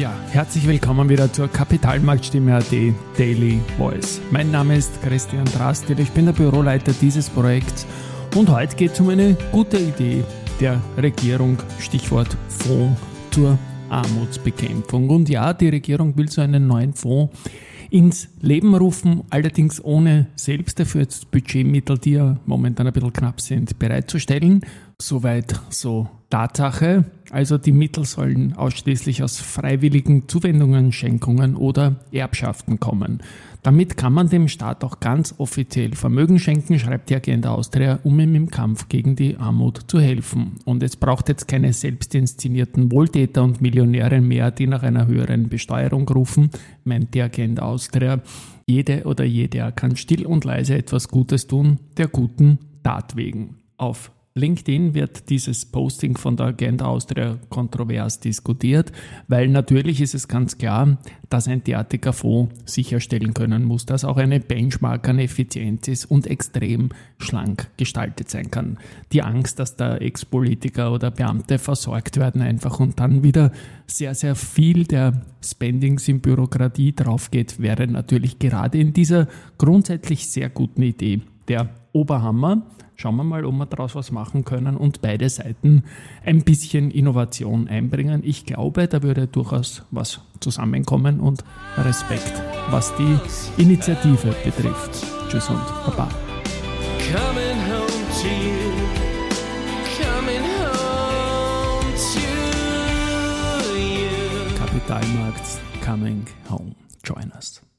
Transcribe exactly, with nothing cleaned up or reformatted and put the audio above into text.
Ja, herzlich willkommen wieder zur Kapitalmarktstimme.at Daily Voice. Mein Name ist Christian Drastil, ich bin der Büroleiter dieses Projekts und heute geht es um eine gute Idee der Regierung, Stichwort Fonds zur Armutsbekämpfung. Und ja, die Regierung will so einen neuen Fonds ins Leben rufen, allerdings ohne selbst dafür jetzt Budgetmittel, die ja momentan ein bisschen knapp sind, bereitzustellen. Soweit so Tatsache. Also die Mittel sollen ausschließlich aus freiwilligen Zuwendungen, Schenkungen oder Erbschaften kommen. Damit kann man dem Staat auch ganz offiziell Vermögen schenken, schreibt die Agenda Austria, um ihm im Kampf gegen die Armut zu helfen. Und es braucht jetzt keine selbstinszenierten Wohltäter und Millionäre mehr, die nach einer höheren Besteuerung rufen, meint die Agenda Austria. Jede oder jeder kann still und leise etwas Gutes tun, der guten Tat wegen. Auf LinkedIn wird dieses Posting von der Agenda Austria kontrovers diskutiert, weil natürlich ist es ganz klar, dass ein derartiger Fonds sicherstellen können muss, dass auch eine Benchmark an Effizienz ist und extrem schlank gestaltet sein kann. Die Angst, dass da Ex-Politiker oder Beamte versorgt werden einfach und dann wieder sehr, sehr viel der Spendings in Bürokratie draufgeht, wäre natürlich gerade in dieser grundsätzlich sehr guten Idee der Oberhammer. Schauen wir mal, ob wir daraus was machen können und beide Seiten ein bisschen Innovation einbringen. Ich glaube, da würde durchaus was zusammenkommen und Respekt, was die Initiative betrifft. Tschüss und Baba. Coming home to you, coming home to you. Kapitalmarkt coming home. Join us.